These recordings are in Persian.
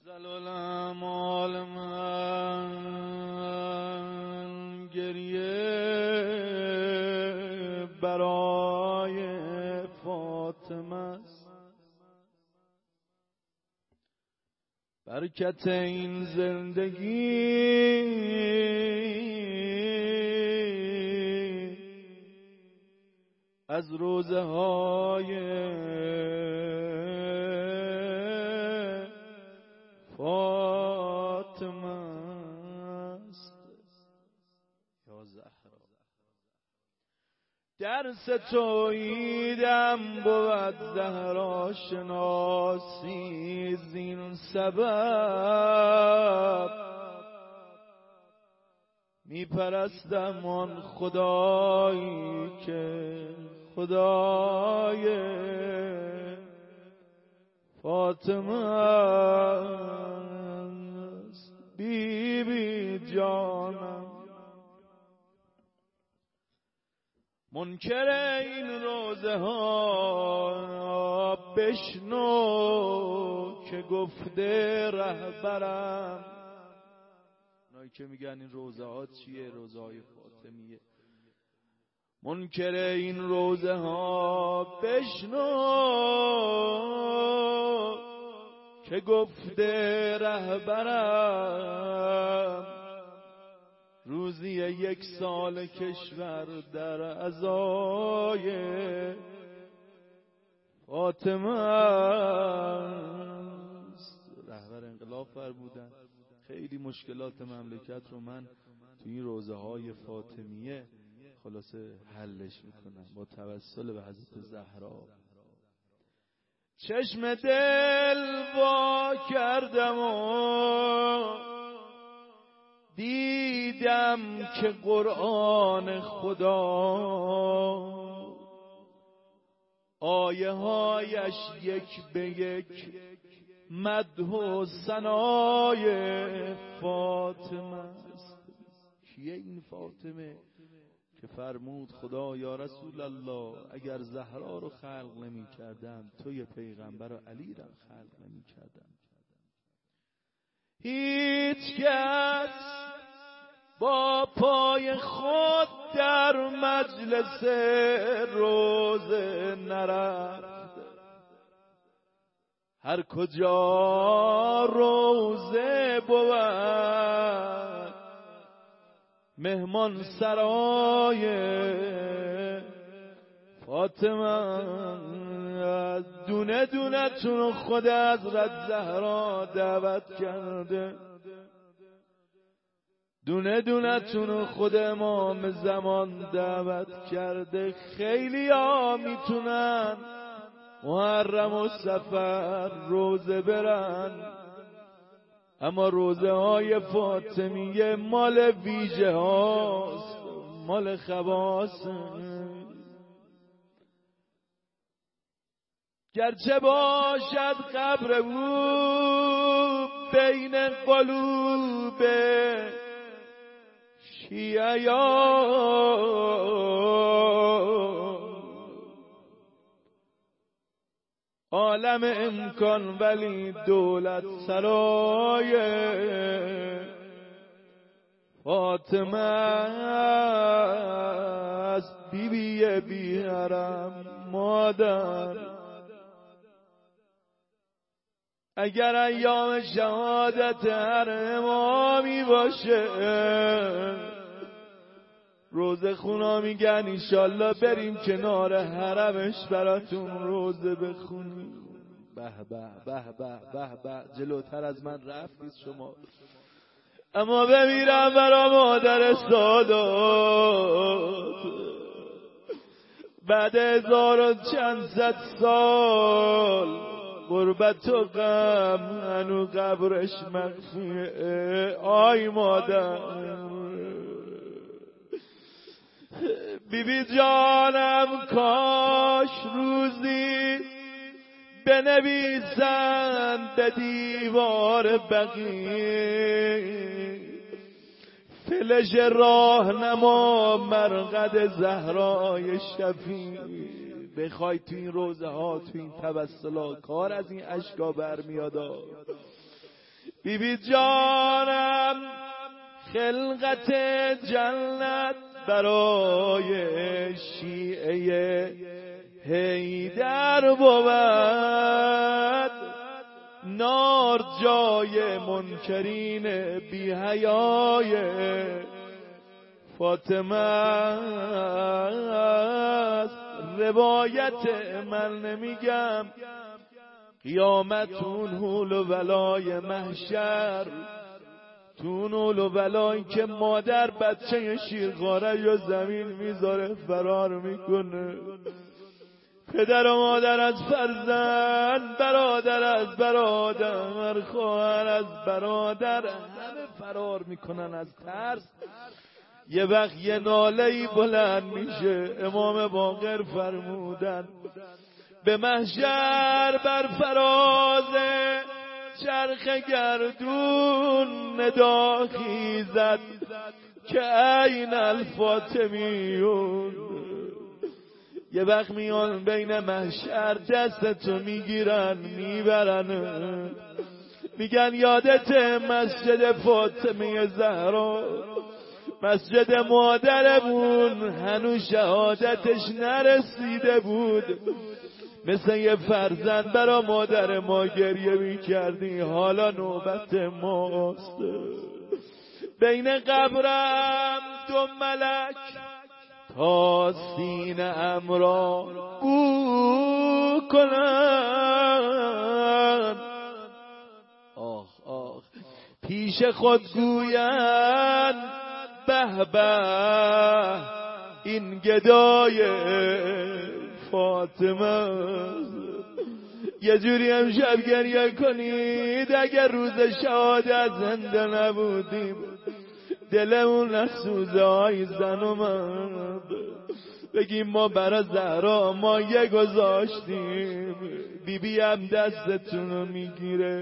افضل الامال من گریه برای فاطمه است. برکت این زندگی از روزه های فاطمه است. یا زهرا درس توحیدم بود زهرا شناسی زین سبب میپرستم آن خدایی که خدای فاطمه است. بی بی جانم منکر این روزه ها بشنو که گفته رهبرم. اونایی که میگن این روزه ها چیه؟ روزه های فاطمیه. منکر این روزه ها بشنو که گفته رهبرم روزی 1 سال کشور در عزای فاطمه است. رهبر انقلاب فرمودن خیلی مشکلات مملکت رو من تو این روزه های فاطمیه خلاصه حلش میکنم با توسل به حضرت زهرا. چشم دل وا کردم و دیدم که قرآن خدا آیه هایش یک به یک مدح و ثنای فاطمه است. کیه این فاطمه که فرمود خدا یا رسول الله اگر زهرا رو خلق نمی کردم توی پیغمبر و علی رو خلق نمی کردم. هیچ کس با پای خود در مجلس روزه نرفت. هر کجا روزه بود مهمان سرای فاطمه. دونه دونه تون خود حضرت زهرا دعوت کرده، دونه دونه تون خود امام زمان دعوت کرده. خیلی ها میتونن محرم و صفر روزه برن، اما روزه های فاطمیه مال ویژه هاست، مال خواص. گرچه باشد قبر او بین قلوب شیعه عالم امکان، ولی دولت سرای فاطمه است. بیبی بی حرم مادر اگر ایام شهادت هر امامی باشه روزه خونا میگن انشالله بریم کنار حرمش براتون روزه بخونیم. به به به به به به، جلوتر از من رفتید شما. اما بمیرم برا مادر سادات بعد 1000 و چند صد سال غربت و غم هنو قبرش مخفیه. آی مادر بیبی جانم کاش روزی بنویسن به دیوار بقیع فلش راهنما مرقد زهرای شفیع. بخوای تو این روزه ها تو این توسلا کار از این اشکا برمیاد. بی جانم خلقت جنت برای شیعه حیدر بود، نار جای منکرین بی حیای فاطمه است. روایت من نمیگم، قیامت اون حول و ولای محشر، تون حول و ولایی که مادر بچه شیرخواره یا زمین میذاره فرار میکنه، پدر و مادر از فرزند، برادر از برادر، خواهر از برادر، همه فرار میکنن از ترس. یه وقت یه ناله‌ای بلند میشه. امام باقر فرمودن به محشر بر فراز چرخ گردون ندا خیزد که عین الفاطمیون. یه وقت میان بین محشر دستتو میگیرن میبرن، میگن یادت مسجد فاطمه زهرا، مسجد مادرمون هنوز شهادتش نرسیده بود، مثل یه فرزند برا مادر ما گریه میکردی، حالا نوبت ماست. بین قبرم دو ملک تا سینه ام را بو کنن، آخ آخ پیش خود گوین به به این گدای فاطمه. یه جوری امشب گریه کنید اگر روز شهادت زنده نبودیم، دلمون نسوزه های زن و مرد، بگیم ما برا زهرا مایه گذاشتیم. بیبی هم دستتون رو میگیره.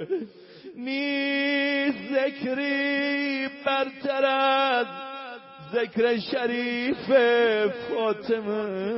نیست ذکری برتر از ذکر شریف فاطمه،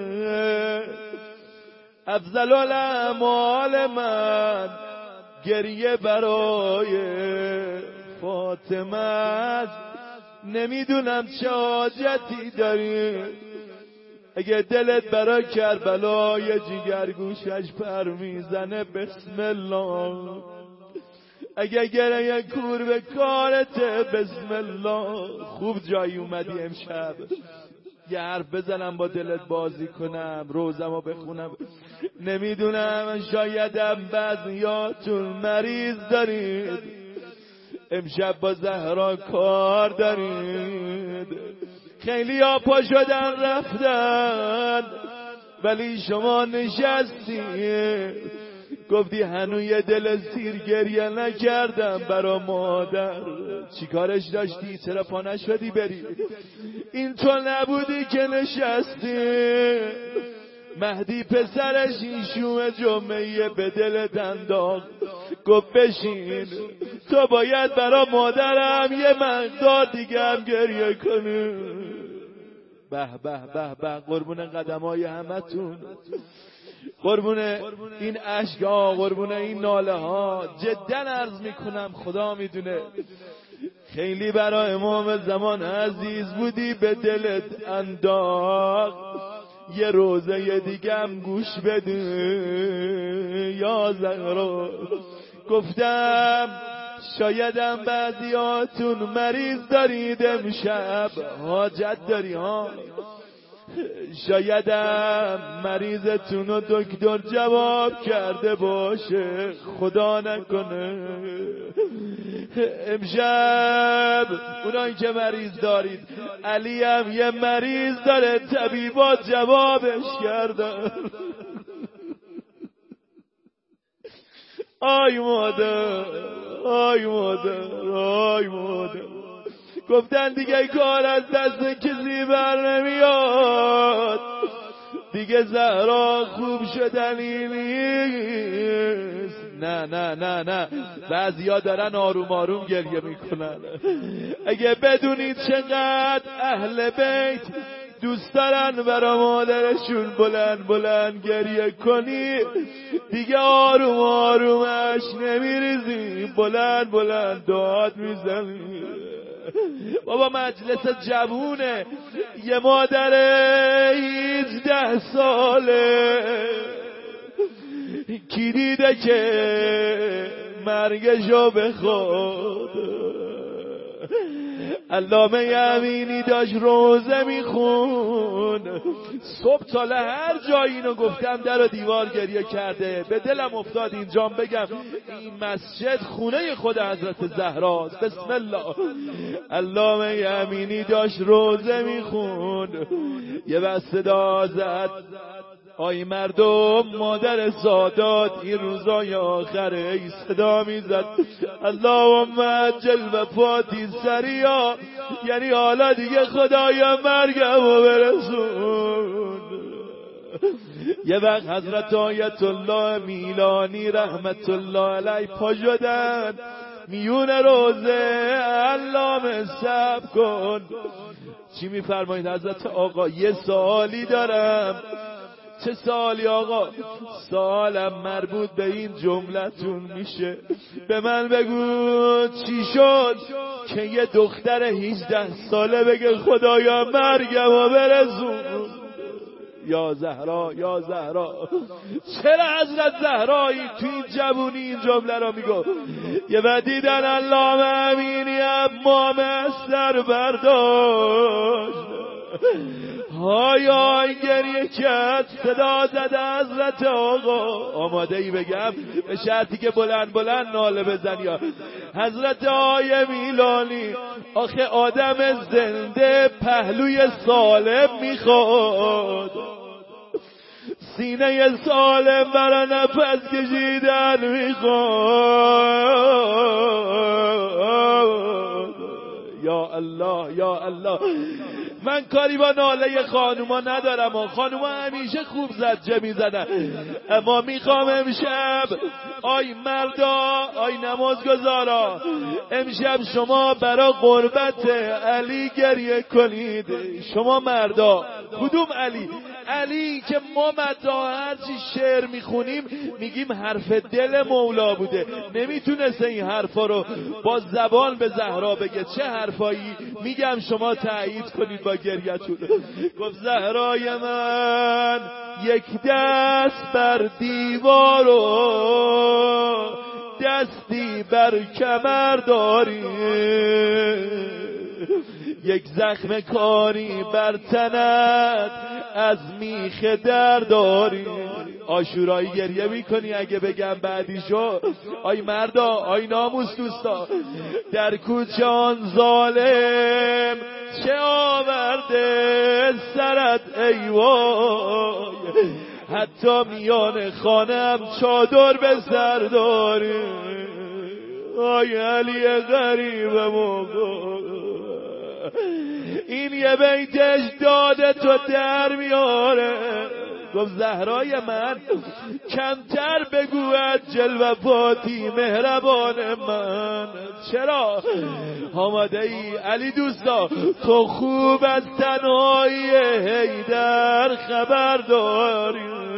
افضل الاعمال من گریه برای فاطمه است. نمیدونم چه حاجتی داری، اگه دلت برای کربلا یه جیگرگوشش پر میزنه بسم الله، اگه گره کور به کارت بسم الله. خوب جایی اومدی امشب، یه حرف بزنم با دلت بازی کنم، روزمو بخونم. نمیدونم شایدم بعضیاتون مریض دارید، امشب با زهرا کار دارید. خیلی ها پا شدن رفتن ولی شما نشستید، گفتی هنوز یه دل سیر گریه نکردم برا مادر. چی کارش داشتی؟ چرا پا نشدی بری؟ این تو نبودی که نشستی. مهدی پسرش این شوم جمعه به دل انداخت، گفت بشین، تو باید برا مادرم یه مقدار دیگه هم گریه کنی. به به به به، قربون قدمای همتون، قربون این اشک ها، قربون این ناله ها. جدا عرض میکنم خدا میدونه خیلی برای امام زمان عزیز بودی، به دلت انداخت. یه روزه دیگه هم گوش بده یا زهرا. گفتم شایدم بعضیاتون مریض دارید امشب، حاجت داری ها، شایدم مریضتون رو دکتر جواب کرده باشه، خدا نکنه. امشب اونایی که مریض دارید، علی هم یه مریض داره، طبیبات جوابش کردن. آی مادر، آی مادر، آی مادر. گفتن دیگه کار از دست کسی بر نمیاد، دیگه زهرا خوب شدنی نیست. نه نه نه نه، بعضیا دارن آروم آروم گریه میکنن. اگه بدونید چقدر اهل بیت دوست دارن برا مادرشون بلند بلند گریه کنی، دیگه آروم آرومش نمیریزی، بلند بلند داد میزنی. بابا مجلس جوونه، یه مادر 18 ساله کی دیده که مرگشو بخواد؟ علامه امینی داشت روزه میخون، صبح تا هر جایی اینو گفتم در و دیوار گریه کرده. به دلم افتاد اینجام بگم این مسجد خونه خود حضرت زهراست. بسم الله. علامه امینی داشت روزه میخون، یه بس صدا زد آی مردم، مادر سادات این روزای آخره. ای صدا میزد اللهم عجل وفاتی سریعا، یعنی حالا دیگه خدایا مرگمو برسون. یه وقت حضرت آیت الله میلانی رحمت الله علیه پا شدن میون روزه. علامه صبر کن. چی میفرمایید حضرت آقا؟ یه سوالی دارم. چه سوالی آقا؟ سوالم مربوط به این جملتون میشه. به من بگو چی شد که یه دختر 18 ساله بگه خدایا مرگمو برسون؟ یا زهرا یا زهرا. چرا حضرت زهرایی تو این جوونی این جمله را میگو؟ یه بعد دیدن علامه امینی امام سر برداشت، های های گریه کرد، صدا زده حضرت آقا. آماده ای بگم؟ به شرطی که بلند بلند ناله بزن. یا حضرت آقای میلانی، آخه آدم زنده پهلوی سالم میخواد، سینه سالم برای نفس کشیدن میخواد. یا الله یا الله. من کاری با ناله خانوما ندارم، خانوما همیشه خوب زجه میزنن، اما میخوام امشب آی مردا، آی نمازگزارا، امشب شما برا قربت علی گریه کنید. شما مردا. کدوم علی؟ علی که ما متا هرچی شعر میخونیم میگیم حرف دل مولا بوده، نمیتونسته این حرفا رو با زبان به زهرا بگه. چه حرفایی؟ میگم شما تایید کنید با گریتون. گفت زهرای من یک دست بر دیوار و دستی بر کمر داری، یک زخم کاری بر تنت از میخ در داری. آشورایی گریه میکنی اگه بگم بعدیشو؟ آی مردا، آی ناموس دوستا، در کوچه آن ظالم چه آورده سرت ای وای، حتی میان خانم چادر به سر داری. آی علی غریب موقع، این یه بیتش داده تو در میاره. گفت زهرای من کمتر بگو عجل وفاتی مهربان من. چرا؟ آماده ای علی دوستا؟ تو خوب از تنهایی حیدر خبر داری.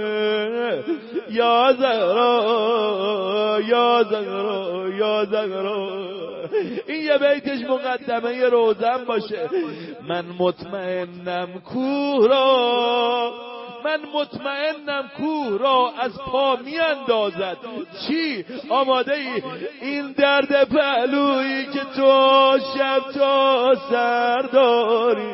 یا زهرا یا زهرا یا زهرا. این یه بیتش مقدمه روزم باشه. من مطمئنم کوه را، من مطمئنم کوه را از پا می اندازد. چی؟ آماده ای؟ این درد پهلویی که تو شب تا سر داری.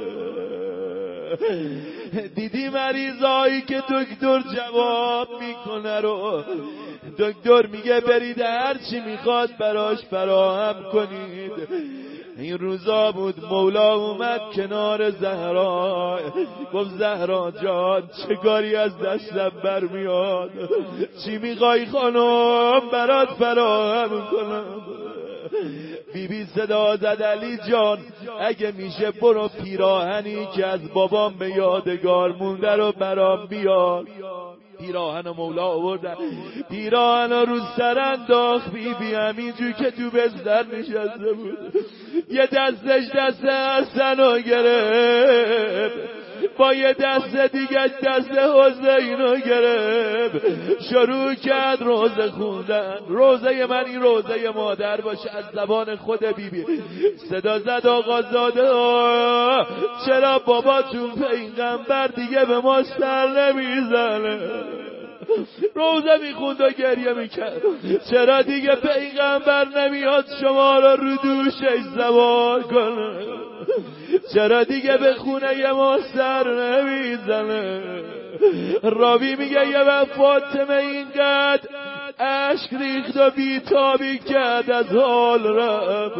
دیدی مریضایی که دکتر جواب میکنه رو؟ دکتر میگه برید هر چی میخواد براش فراهم کنید. این روزا بود مولا اومد کنار زهرا، گفت زهرا جان چه کاری از دستم برمیاد؟ چی میخوای خانم برات فراهم کنم؟ بی صدا زد علی جان اگه میشه برو پیراهنی که از بابام به یادگار مونده رو برام بیار. پیراهن و مولا آوردن، پیراهن رو سر انداخت. بی همینجور که تو بستر نشسته بود یه دستش دست حسن رو گرفت، با یه دست دیگه دست حسین رو گرفت، شروع کرد روزه خوندن. روزه من این روزه مادر باشه، از زبان خود بیبی صدا زد آقازاده چرا باباتون پیغمبر دیگه به ما سر نمیزنه؟ روزه میخوند و گریه میکرد، چرا دیگه پیغمبر نمیاد شما رو رو دوشش سوار کنه؟ چرا دیگه به خونه ما سر نمیزنه؟ راوی میگه یه وقت فاطمه اینقدر عشق ریخت و بیتابی کرد از حال رفت.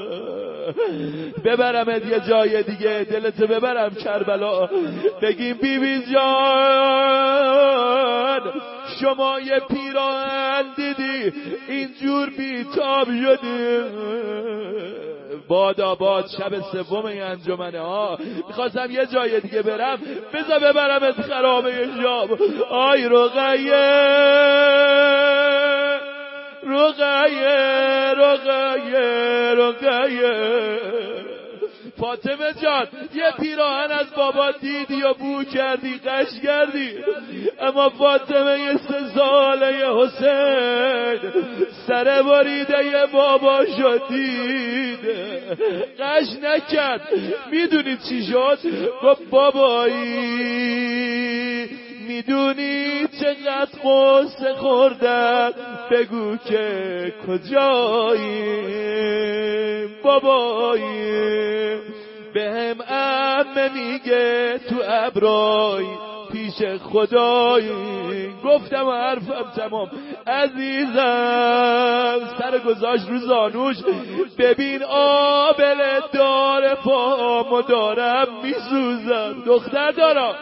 ببرمت یه جای دیگه، دلتو ببرم کربلا، بگیم بیبی جان شما یه پیراهن دیدی اینجور بیتاب شدی؟ باد شب سوم این انجمنه ها، میخواستم یه جای دیگه برم، بذار ببرمت خرابه شام. آی رقیه فاطمه جان یه پیراهن از بابا دیدی و بو کردی قش کردی، اما فاطمه یه 3 ساله حسین سر بریده یه بابا شدید قش نکرد. میدونی چی شد؟ گفت بابایی میدونی چقدر قصه خوردم، بگو که کجایی بابایی؟ بهم عمه میگه تو ابرای پیش خدایی. گفتم و حرفم تمام عزیزم، سر گذاشت رو زانوش، ببین آبل داره پامو دارم میسوزم. دختر دارم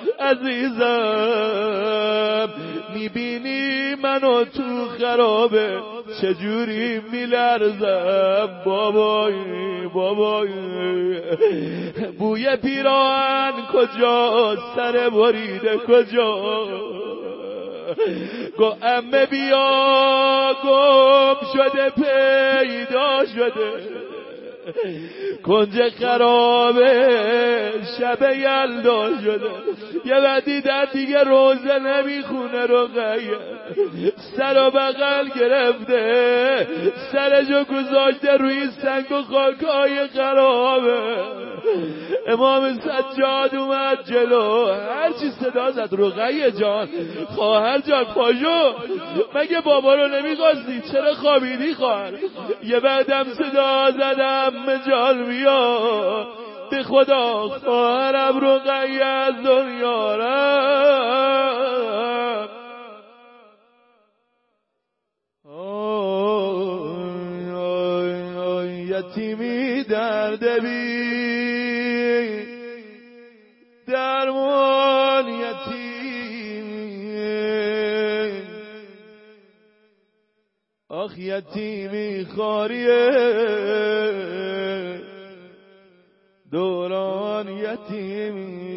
عزیزم، میبینی منو تو خرابه چجوری میلرزم بابایی بوی پیراهن کجا، سر بریده کجا؟ گو عمه بیا گم شده پیدا شده، کنج خرابه شب یلدا شده. یه بعد دیدن دیگه روزه نمیخونه رقیه، سر و بغل گرفته، سرشو گذاشته روی سنگ و خاکای خرابه. امام سجاد اومد جلو، هرچی صدا زد رقیه جان خواهر جان پاشو، مگه بابا رو نمیخواستی؟ چرا خوابیدی خواهر؟ یه بعدم صدا زدم مجال بیا، به خدا خواهرم رقیه از دنیا رفت. یتیمی درد بی درمان یتیمی، آخ یتیمی خاریه دوران یتیمی.